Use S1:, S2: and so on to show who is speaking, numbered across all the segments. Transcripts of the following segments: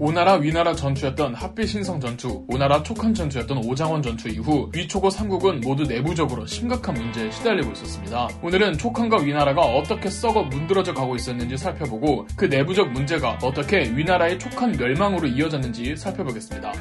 S1: 오나라 위나라 전투였던 핫빛신성 전투, 오나라 촉한 전투였던 오장원 전투 이후 위초고 3국은 모두 내부적으로 심각한 문제에 시달리고 있었습니다. 오늘은 촉한과 위나라가 어떻게 썩어 문드러져 가고 있었는지 살펴보고 그 내부적 문제가 어떻게 위나라의 촉한 멸망으로 이어졌는지 살펴보겠습니다.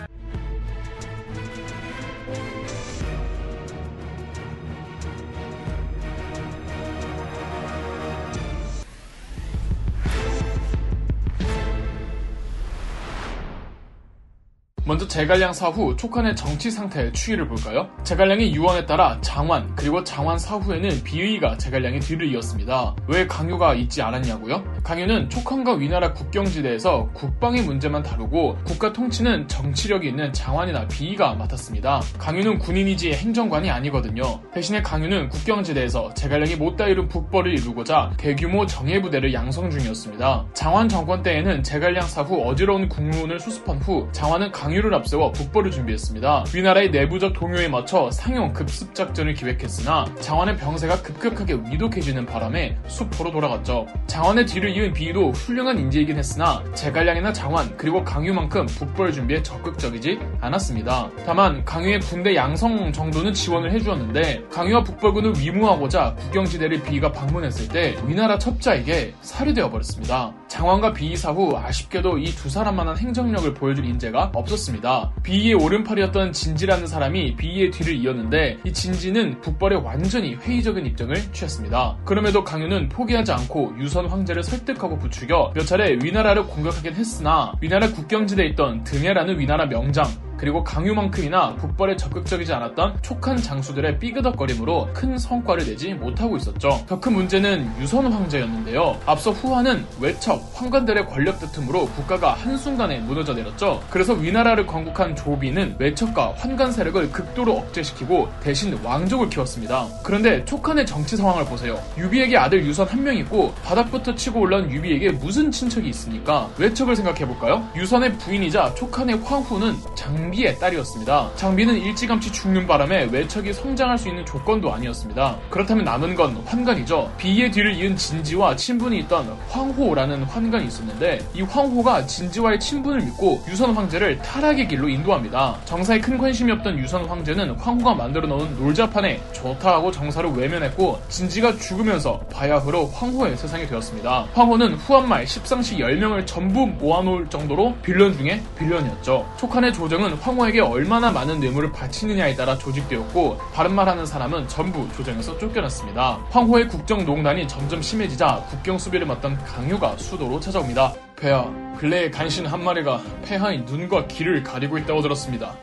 S1: 먼저 제갈량 사후 촉한의 정치 상태의 추이를 볼까요? 제갈량의 유언에 따라 장환 그리고 장환 사후에는 비의가 제갈량의 뒤를 이었습니다. 왜 강유가 있지 않았냐고요? 강유는 촉한과 위나라 국경지대에서 국방의 문제만 다루고 국가 통치는 정치력이 있는 장환이나 비의가 맡았습니다. 강유는 군인이지 행정관이 아니거든요. 대신에 강유는 국경지대에서 제갈량이 못다 이룬 북벌을 이루고자 대규모 정예부대를 양성 중이었습니다. 장환 정권 때에는 제갈량 사후 어지러운 국무원을 수습한 후 장환은 강유를 앞세워 북벌을 준비했습니다. 위나라의 내부적 동요에 맞춰 상용 급습 작전을 기획했으나 장환의 병세가 급격하게 위독해지는 바람에 수포로 돌아갔죠. 장환의 뒤를 이은 비의도 훌륭한 인재이긴 했으나 제갈량이나 장환 그리고 강유만큼 북벌 준비에 적극적이지 않았습니다. 다만 강유의 군대 양성 정도는 지원을 해주었는데 강유와 북벌군을 위무하고자 국경지대를 비의가 방문했을 때 위나라 첩자에게 살해되어 버렸습니다. 장환과 비의 사후 아쉽게도 이 두 사람만한 행정력을 보여줄 인재가 없었습니다. 비의의 오른팔이었던 진지라는 사람이 비의의 뒤를 이었는데 이 진지는 북벌에 완전히 회의적인 입장을 취했습니다. 그럼에도 강유는 포기하지 않고 유선 황제를 설득하고 부추겨 몇 차례 위나라를 공격하긴 했으나 위나라 국경지대에 있던 등해라는 위나라 명장 그리고 강유만큼이나 북벌에 적극적이지 않았던 촉한 장수들의 삐그덕거림으로 큰 성과를 내지 못하고 있었죠. 더 큰 문제는 유선 황제였는데요. 앞서 후한은 외척, 황관들의 권력 다툼으로 국가가 한순간에 무너져 내렸죠. 그래서 위나라를 건국한 조비는 외척과 환관 세력을 극도로 억제시키고 대신 왕족을 키웠습니다. 그런데 촉한의 정치 상황을 보세요. 유비에게 아들 유선 한 명 있고 바닥부터 치고 올라온 유비에게 무슨 친척이 있습니까? 외척을 생각해볼까요? 유선의 부인이자 촉한의 황후는 장비의 딸이었습니다. 장비는 일찌감치 죽는 바람에 외척이 성장할 수 있는 조건도 아니었습니다. 그렇다면 남은 건 환관이죠. 비의의 뒤를 이은 진지와 친분이 있던 황호라는 환관이 있었는데 이 황호가 진지와의 친분을 믿고 유선 황제를 타락의 길로 인도합니다. 정사에 큰 관심이 없던 유선 황제는 황호가 만들어 놓은 놀자판에 좋다 하고 정사를 외면했고 진지가 죽으면서 바야흐로 황호의 세상이 되었습니다. 황호는 후한말 십상시 10명을 전부 모아놓을 정도로 빌런 중에 빌런이었죠. 촉한의 조정은 황호에게 얼마나 많은 뇌물을 바치느냐에 따라 조직되었고 바른말하는 사람은 전부 조정에서 쫓겨났습니다. 황호의 국정농단이 점점 심해지자 국경 수비를 맡던 강유가 수도로 찾아옵니다. 폐하, 근래에 간신 한 마리가 폐하의 눈과 귀를 가리고 있다고 들었습니다.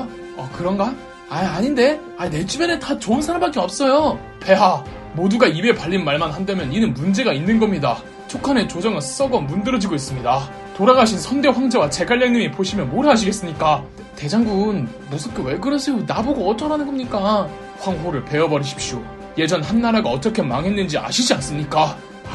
S1: 그런가? 아닌데? 내 주변에 다 좋은 사람밖에 없어요. 폐하, 모두가 입에 발린 말만 한다면 이는 문제가 있는 겁니다. 촉한의 조정은 썩어 문드러지고 있습니다. 돌아가신 선대 황제와 제갈량님이 보시면 뭘 하시겠습니까? 대장군, 무섭게 왜 그러세요? 나보고 어쩌라는 겁니까? 황호를 베어버리십시오. 예전 한나라가 어떻게 망했는지 아시지 않습니까?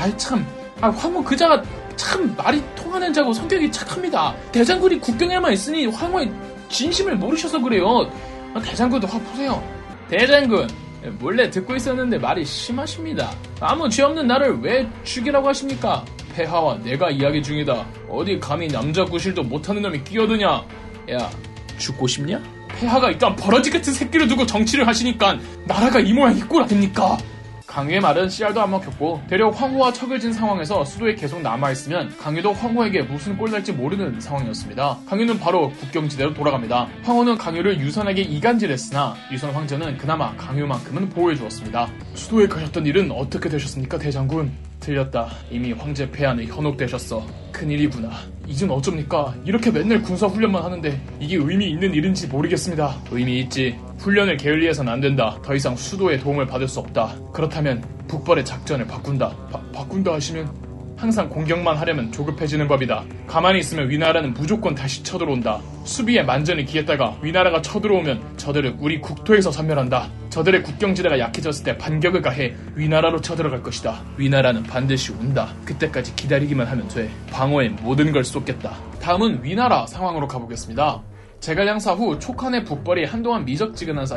S1: 황호 그자가 참 말이 통하는 자고 성격이 착합니다. 대장군이 국경에만 있으니 황호의 진심을 모르셔서 그래요. 대장군도 화 푸세요. 대장군, 몰래 듣고 있었는데 말이 심하십니다. 아무 죄 없는 나를 왜 죽이라고 하십니까? 폐하와 내가 이야기 중이다. 어디 감히 남자 구실도 못하는 놈이 끼어드냐? 야, 죽고 싶냐? 폐하가 이딴 버러지 같은 새끼를 두고 정치를 하시니까 나라가 이 모양이 꼴 아닙니까? 강유의 말은 씨알도 안 먹혔고 되려 황호와 척을 진 상황에서 수도에 계속 남아있으면 강유도 황호에게 무슨 꼴 날지 모르는 상황이었습니다. 강유는 바로 국경지대로 돌아갑니다. 황호는 강유를 유선에게 이간질했으나 유선 황제는 그나마 강유만큼은 보호해주었습니다. 수도에 가셨던 일은 어떻게 되셨습니까, 대장군? 들렸다. 이미 황제 폐하는 현혹되셨어. 큰일이구나. 이젠 어쩝니까? 이렇게 맨날 군사훈련만 하는데 이게 의미 있는 일인지 모르겠습니다. 의미 있지. 훈련을 게을리해서는 안 된다. 더 이상 수도의 도움을 받을 수 없다. 그렇다면 북벌의 작전을 바꾼다. 바꾼다 하시면? 항상 공격만 하려면 조급해지는 법이다. 가만히 있으면 위나라는 무조건 다시 쳐들어온다. 수비에 만전을 기했다가 위나라가 쳐들어오면 저들을 우리 국토에서 섬멸한다. 저들의 국경지대가 약해졌을 때 반격을 가해 위나라로 쳐들어갈 것이다. 위나라는 반드시 온다. 그때까지 기다리기만 하면 돼. 방어에 모든 걸 쏟겠다. 다음은 위나라 상황으로 가보겠습니다. 제갈량 사후 촉한의 북벌이 한동안 미적지근한 사이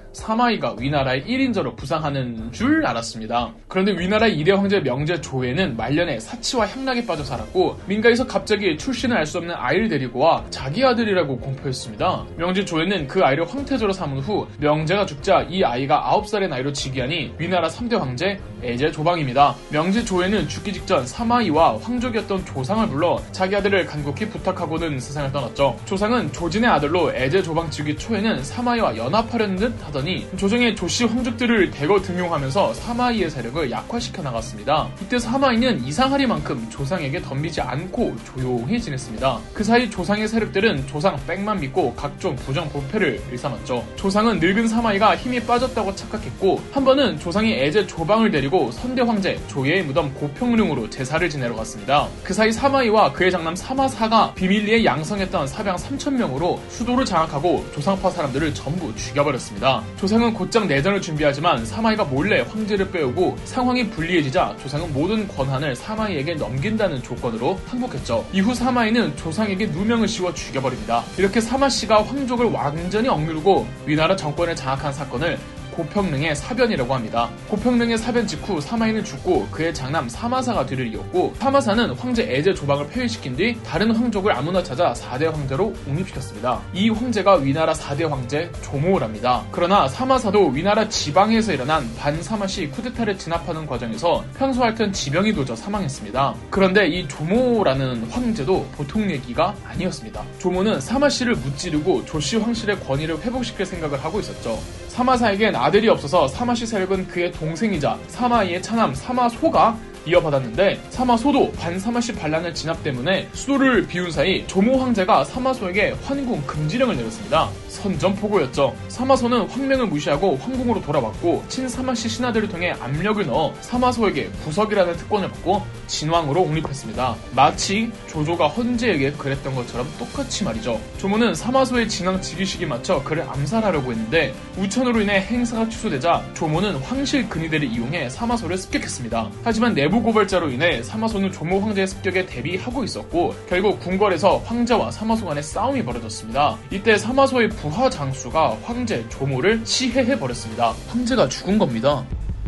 S1: 사마이가 위나라의 1인자로 부상하는 줄 알았습니다. 그런데 위나라의 2대 황제 명제 조에는 말년에 사치와 향락에 빠져 살았고 민가에서 갑자기 출신을 알 수 없는 아이를 데리고 와 자기 아들이라고 공표했습니다. 명제 조에는 그 아이를 황태조로 삼은 후 명제가 죽자 이 아이가 9살의 나이로 즉위하니 위나라 3대 황제 에제 조방입니다. 명제 조에는 죽기 직전 사마이와 황족이었던 조상을 불러 자기 아들을 간곡히 부탁하고는 세상을 떠났죠. 조상은 조진의 아들로 에제 조방 즉위 초에는 사마이와 연합하려는 듯 하더니 조정의 조씨 황족들을 대거 등용하면서 사마이의 세력을 약화시켜 나갔습니다. 이때 사마이는 이상하리만큼 조상에게 덤비지 않고 조용히 지냈습니다. 그 사이 조상의 세력들은 조상 백만 믿고 각종 부정부패를 일삼았죠. 조상은 늙은 사마이가 힘이 빠졌다고 착각했고 한 번은 조상이 에제 조방을 데리고 선대 황제 조예의 무덤 고평릉으로 제사를 지내러 갔습니다. 그 사이 사마이와 그의 장남 사마사가 비밀리에 양성했던 사병 3,000명으로 수도를 장악하고 조상파 사람들을 전부 죽여버렸습니다. 조상은 곧장 내전을 준비하지만 사마이가 몰래 황제를 빼오고 상황이 불리해지자 조상은 모든 권한을 사마이에게 넘긴다는 조건으로 항복했죠. 이후 사마이는 조상에게 누명을 씌워 죽여버립니다. 이렇게 사마씨가 황족을 완전히 억누르고 위나라 정권을 장악한 사건을 고평릉의 사변이라고 합니다. 고평릉의 사변 직후 사마이는 죽고 그의 장남 사마사가 뒤를 이었고 사마사는 황제 에제 조방을 폐위시킨 뒤 다른 황족을 아무나 찾아 4대 황제로 옹립시켰습니다. 이 황제가 위나라 4대 황제 조모랍니다. 그러나 사마사도 위나라 지방에서 일어난 반사마시 쿠데타를 진압하는 과정에서 평소 앓던 지병이 도져 사망했습니다. 그런데 이 조모라는 황제도 보통 얘기가 아니었습니다. 조모는 사마씨를 무찌르고 조씨 황실의 권위를 회복시킬 생각을 하고 있었죠. 사마사에겐 아들이 없어서 사마씨 세력은 그의 동생이자 사마이의 차남 사마소가 이어받았는데 사마소도 반사마씨 반란의 진압 때문에 수도를 비운 사이 조모 황제가 사마소에게 환궁 금지령을 내렸습니다. 선전포고였죠. 사마소는 황명을 무시하고 황궁으로 돌아왔고 친사마씨 신하들을 통해 압력을 넣어 사마소에게 부석이라는 특권을 받고 진왕으로 옹립했습니다. 마치 조조가 헌제에게 그랬던 것처럼 똑같이 말이죠. 조모는 사마소의 진왕 즉위식에 맞춰 그를 암살하려고 했는데 우천으로 인해 행사가 취소되자 조모는 황실 근위대를 이용해 사마소를 습격했습니다. 하지만 내부 고발자로 인해 사마소는 조모 황제의 습격에 대비하고 있었고 결국 궁궐에서 황제와 사마소 간의 싸움이 벌어졌습니다. 이때 사마소의 부하 장수가 황제 조모를 시해해버렸습니다. 황제가 죽은 겁니다.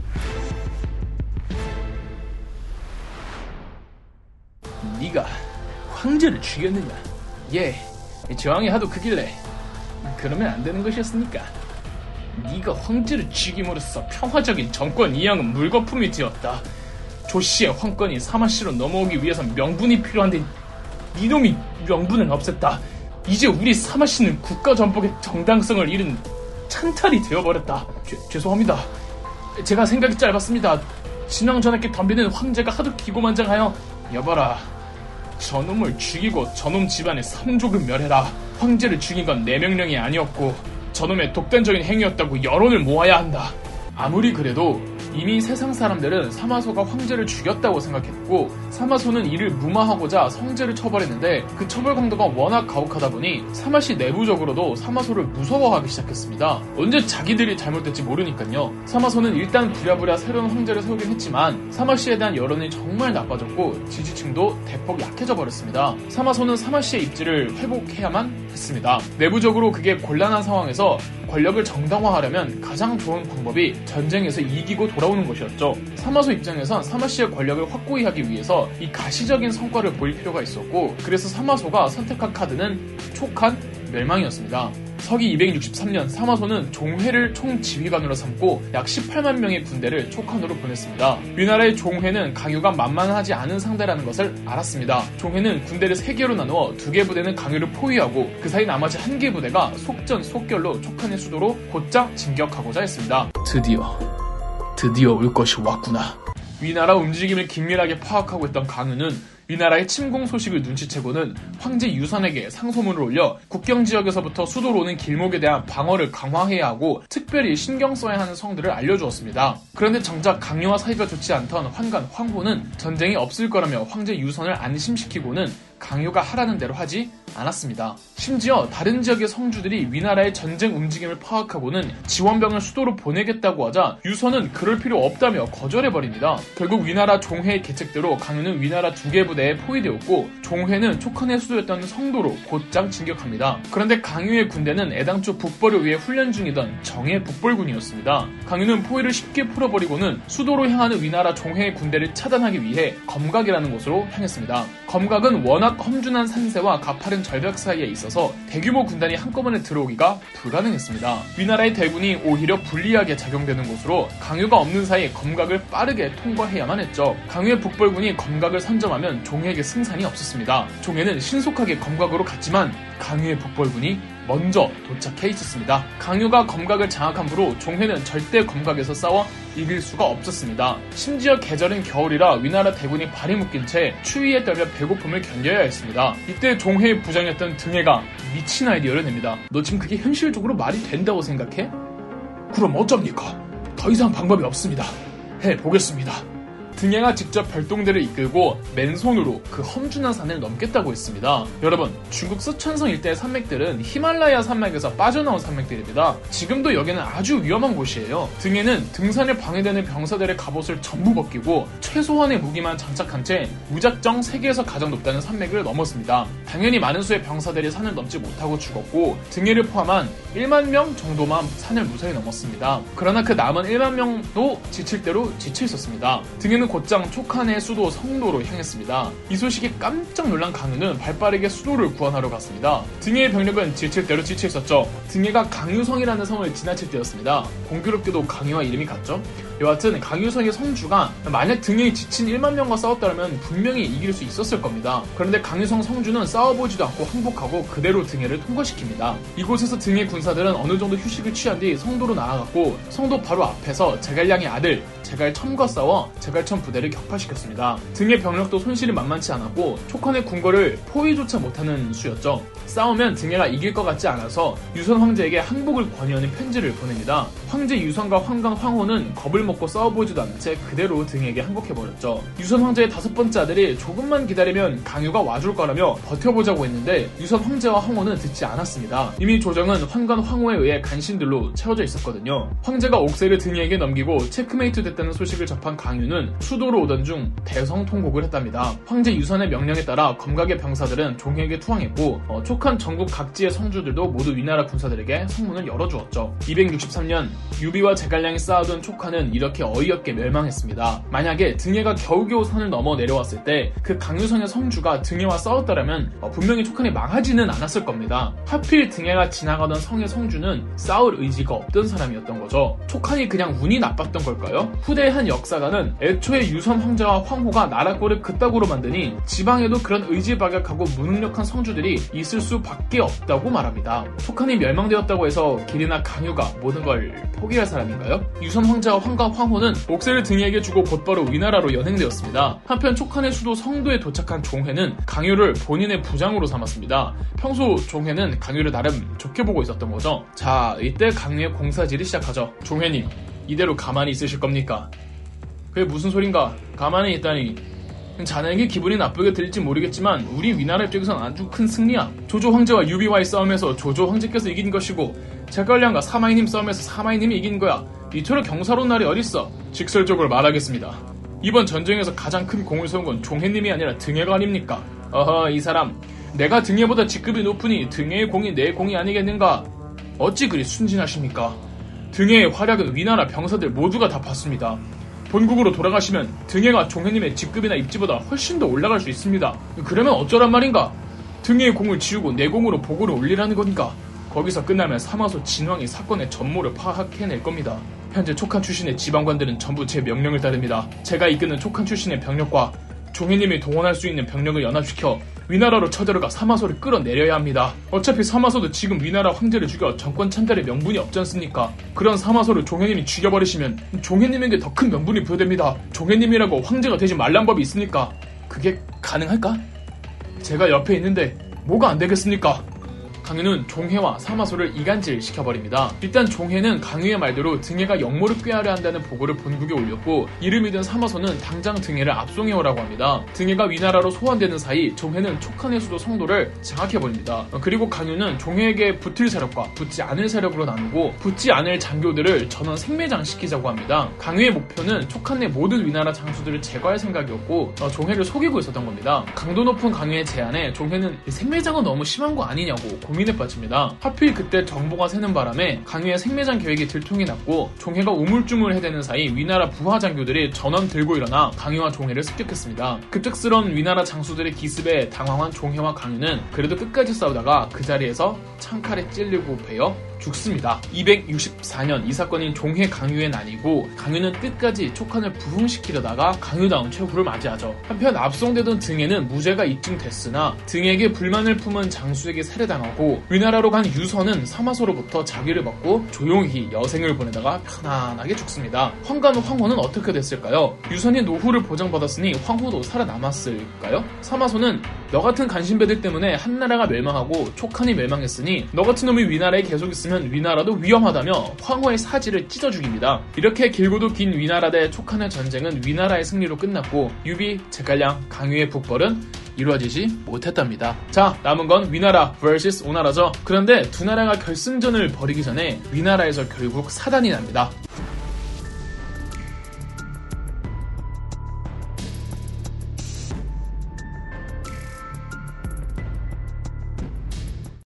S1: 네가 황제를 죽였느냐? 예, 저항이 하도 크길래 그러면 안 되는 것이었으니까 네가 황제를 죽임으로써 평화적인 정권 이양은 물거품이 되었다. 조씨의 황권이 사마씨로 넘어오기 위해선 명분이 필요한데 이놈이 명분을 없앴다. 이제 우리 사마씨는 국가 전복의 정당성을 잃은 찬탈이 되어버렸다. 죄송합니다. 제가 생각이 짧았습니다. 진왕 전하께 덤비는 황제가 하도 기고만장하여 여봐라. 저놈을 죽이고 저놈 집안의 3족을 멸해라. 황제를 죽인 건 내 명령이 아니었고 저놈의 독단적인 행위였다고 여론을 모아야 한다. 아무리 그래도 이미 세상 사람들은 사마소가 황제를 죽였다고 생각했고 사마소는 이를 무마하고자 성제를 처벌했는데 그 처벌 강도가 워낙 가혹하다 보니 사마씨 내부적으로도 사마소를 무서워하기 시작했습니다. 언제 자기들이 잘못됐지 모르니까요. 사마소는 일단 부랴부랴 새로운 황제를 세우긴 했지만 사마씨에 대한 여론이 정말 나빠졌고 지지층도 대폭 약해져 버렸습니다. 사마소는 사마씨의 입지를 회복해야만 했습니다. 내부적으로 그게 곤란한 상황에서 권력을 정당화하려면 가장 좋은 방법이 전쟁에서 이기고 돌아오는 것이었죠. 사마소 입장에선 사마씨의 권력을 확고히 하기 위해서 이 가시적인 성과를 보일 필요가 있었고 그래서 사마소가 선택한 카드는 촉한 멸망이었습니다. 서기 263년 사마소는 종회를 총지휘관으로 삼고 약 18만 명의 군대를 촉한으로 보냈습니다. 위나라의 종회는 강유가 만만하지 않은 상대라는 것을 알았습니다. 종회는 군대를 3개로 나누어 2개 부대는 강유를 포위하고 그 사이 나머지 1개 부대가 속전속결로 촉한의 수도로 곧장 진격하고자 했습니다. 드디어 올 것이 왔구나. 위나라 움직임을 긴밀하게 파악하고 있던 강유는 위나라의 침공 소식을 눈치채고는 황제 유선에게 상소문을 올려 국경지역에서부터 수도로 오는 길목에 대한 방어를 강화해야 하고 특별히 신경 써야 하는 성들을 알려주었습니다. 그런데 정작 강유와 사이가 좋지 않던 환관 황후는 전쟁이 없을 거라며 황제 유선을 안심시키고는 강유가 하라는 대로 하지 않았습니다. 심지어 다른 지역의 성주들이 위나라의 전쟁 움직임을 파악하고는 지원병을 수도로 보내겠다고 하자 유선은 그럴 필요 없다며 거절해버립니다. 결국 위나라 종회의 계책대로 강유는 위나라 2개 부대에 포위되었고 종회는 촉한의 수도였던 성도로 곧장 진격합니다. 그런데 강유의 군대는 애당초 북벌을 위해 훈련 중이던 정예 북벌군이었습니다. 강유는 포위를 쉽게 풀어버리고는 수도로 향하는 위나라 종회의 군대를 차단하기 위해 검각이라는 곳으로 향했습니다. 검각은 워낙 험준한 산세와 가파른 절벽 사이에 있어서 대규모 군단이 한꺼번에 들어오기가 불가능했습니다. 위나라의 대군이 오히려 불리하게 작용되는 곳으로 강유가 없는 사이 검각을 빠르게 통과해야만 했죠. 강유의 북벌군이 검각을 선점하면 종에게 승산이 없었습니다. 종에는 신속하게 검각으로 갔지만 강유의 북벌군이 먼저 도착해 있었습니다. 강유가 검각을 장악한 후로 종회는 절대 검각에서 싸워 이길 수가 없었습니다. 심지어 계절은 겨울이라 위나라 대군이 발이 묶인 채 추위에 떨며 배고픔을 견뎌야 했습니다. 이때 종회의 부장이었던 등해가 미친 아이디어를 냅니다. 너 지금 그게 현실적으로 말이 된다고 생각해? 그럼 어쩝니까? 더 이상 방법이 없습니다. 해보겠습니다. 등해가 직접 별동대를 이끌고 맨손으로 그 험준한 산을 넘겠다고 했습니다. 여러분, 중국 쓰촨성 일대의 산맥들은 히말라야 산맥에서 빠져나온 산맥들입니다. 지금도 여기는 아주 위험한 곳이에요. 등해는 등산에 방해되는 병사들의 갑옷을 전부 벗기고 최소한의 무기만 장착한 채 무작정 세계에서 가장 높다는 산맥을 넘었습니다. 당연히 많은 수의 병사들이 산을 넘지 못하고 죽었고 등해를 포함한 1만 명 정도만 산을 무사히 넘었습니다. 그러나 그 남은 1만 명도 지칠 대로 지쳐 있었습니다. 등해는 곧장 촉한의 수도 성도로 향했습니다. 이 소식에 깜짝 놀란 강유는 발빠르게 수도를 구원하러 갔습니다. 등해의 병력은 지칠 대로 지쳐 있었죠. 등해가 강유성이라는 성을 지나칠 때였습니다. 공교롭게도 강유와 이름이 같죠? 여하튼 강유성의 성주가 만약 등해에 지친 1만 명과 싸웠다면 분명히 이길 수 있었을 겁니다. 그런데 강유성 성주는 싸워보지도 않고 항복하고 그대로 등해를 통과시킵니다. 이곳에서 등해 군사들은 어느 정도 휴식을 취한 뒤 성도로 나아갔고 성도 바로 앞에서 제갈량의 아들 제갈첨과 싸워 제갈첨 부대를 격파시켰습니다. 등해 병력도 손실이 만만치 않았고 촉한의 궁궐을 포위조차 못하는 수였죠. 싸우면 등해가 이길 것 같지 않아서 유선 황제에게 항복을 권유하는 편지를 보냅니다. 황제 유선과 황강 황호는 겁을 먹고 싸워보지도 않은 채 그대로 등해에게 항복해버렸죠. 유선 황제의 5번째 아들이 조금만 기다리면 강유가 와줄 거라며 버텨보자고 했는데 유선 황제와 황호는 듣지 않았습니다. 이미 조정은 황간 황호에 의해 간신들로 채워져 있었거든요. 황제가 옥새를 등해에게 넘기고 체크메이트 됐다는 소식을 접한 강유는 수도로 오던 중 대성통곡을 했답니다. 황제 유선의 명령에 따라 검각의 병사들은 종에게 투항했고 촉한 전국 각지의 성주들도 모두 위나라 군사들에게 성문을 열어주었죠. 263년 유비와 제갈량이 쌓아둔 촉한은 이렇게 어이없게 멸망했습니다. 만약에 등해가 겨우겨우 산을 넘어 내려왔을 때 그 강유성의 성주가 등해와 싸웠다면 분명히 촉한이 망하지는 않았을 겁니다. 하필 등해가 지나가던 성의 성주는 싸울 의지가 없던 사람이었던 거죠. 촉한이 그냥 운이 나빴던 걸까요? 후대의 한 역사가는 애초에 유선 황제와 황호가 나라꼴을 그따구로 만드니 지방에도 그런 의지박약하고 무능력한 성주들이 있을 수밖에 없다고 말합니다. 촉한이 멸망되었다고 해서 길이나 강유가 모든 걸 포기할 사람인가요? 유선 황제와 황강 황호는 옥새를 등해에게 주고 곧바로 위나라로 연행되었습니다. 한편 촉한의 수도 성도에 도착한 종회는 강유를 본인의 부장으로 삼았습니다. 평소 종회는 강유를 나름 좋게 보고 있었던 거죠. 자, 이때 강유의 공사질이 시작하죠. 종회님, 이대로 가만히 있으실 겁니까? 그게 무슨 소린가? 가만히 있다니. 자네에게 기분이 나쁘게 들릴지 모르겠지만 우리 위나라 입장에선 아주 큰 승리야. 조조 황제와 유비와의 싸움에서 조조 황제께서 이긴 것이고 제갈량과 사마이님 싸움에서 사마이님이 이긴 거야. 이토록 경사로운 날이 어딨어. 직설적으로 말하겠습니다. 이번 전쟁에서 가장 큰 공을 세운 건 종해님이 아니라 등해가 아닙니까? 어허, 이 사람. 내가 등해보다 직급이 높으니 등해의 공이 내 공이 아니겠는가? 어찌 그리 순진하십니까? 등해의 활약은 위나라 병사들 모두가 다 봤습니다. 본국으로 돌아가시면 등해가 종해님의 직급이나 입지보다 훨씬 더 올라갈 수 있습니다. 그러면 어쩌란 말인가? 등해의 공을 지우고 내 공으로 보고를 올리라는 건가? 거기서 끝나면 사마소 진왕이 사건의 전모를 파악해낼 겁니다. 현재 촉한 출신의 지방관들은 전부 제 명령을 따릅니다. 제가 이끄는 촉한 출신의 병력과 종해님이 동원할 수 있는 병력을 연합시켜 위나라로 쳐들어가 사마소를 끌어내려야 합니다. 어차피 사마소도 지금 위나라 황제를 죽여 정권 찬달의 명분이 없지 않습니까? 그런 사마소를 종해님이 죽여버리시면 종해님에게 더 큰 명분이 부여됩니다. 종해님이라고 황제가 되지 말란 법이 있습니까? 그게 가능할까? 제가 옆에 있는데 뭐가 안 되겠습니까? 강유는 종해와 사마소를 이간질 시켜버립니다. 일단 종해는 강유의 말대로 등해가 역모를 꾀하려 한다는 보고를 본국에 올렸고, 이를 믿은 사마소는 당장 등해를 압송해오라고 합니다. 등해가 위나라로 소환되는 사이 종해는 촉한의 수도 성도를 장악해버립니다. 그리고 강유는 종해에게 붙을 세력과 붙지 않을 세력으로 나누고, 붙지 않을 장교들을 전원 생매장시키자고 합니다. 강유의 목표는 촉한의 모든 위나라 장수들을 제거할 생각이었고, 종해를 속이고 있었던 겁니다. 강도 높은 강유의 제안에 종해는 생매장은 너무 심한 거 아니냐고 고민에 빠집니다. 하필 그때 정보가 새는 바람에 강유의 생매장 계획이 들통이 났고, 종해가 우물쭈물해대는 사이 위나라 부하 장교들이 전원 들고 일어나 강유와 종해를 습격했습니다. 급작스러운 위나라 장수들의 기습에 당황한 종해와 강유는 그래도 끝까지 싸우다가 그 자리에서 창칼에 찔리고 베어 죽습니다. 264년 이 사건인 종해 강유의 난이고, 강유는 끝까지 촉한을 부흥시키려다가 강유다운 최후를 맞이하죠. 한편 압송되던 등해는 무죄가 입증됐으나 등해에게 불만을 품은 장수에게 살해당하고, 위나라로 간 유선은 사마소로부터 자기를 받고 조용히 여생을 보내다가 편안하게 죽습니다. 황간 황후는 어떻게 됐을까요? 유선이 노후를 보장받았으니 황후도 살아남았을까요? 사마소는 너 같은 간신배들 때문에 한나라가 멸망하고 촉한이 멸망했으니 너 같은 놈이 위나라에 계속 있으면 위나라도 위험하다며 황후의 사지를 찢어 죽입니다. 이렇게 길고도 긴 위나라 대 촉한의 전쟁은 위나라의 승리로 끝났고, 유비, 제갈량, 강유의 북벌은 이루어지지 못했답니다. 자, 남은 건 위나라 vs 오나라죠. 그런데 두 나라가 결승전을 벌이기 전에 위나라에서 결국 사단이 납니다.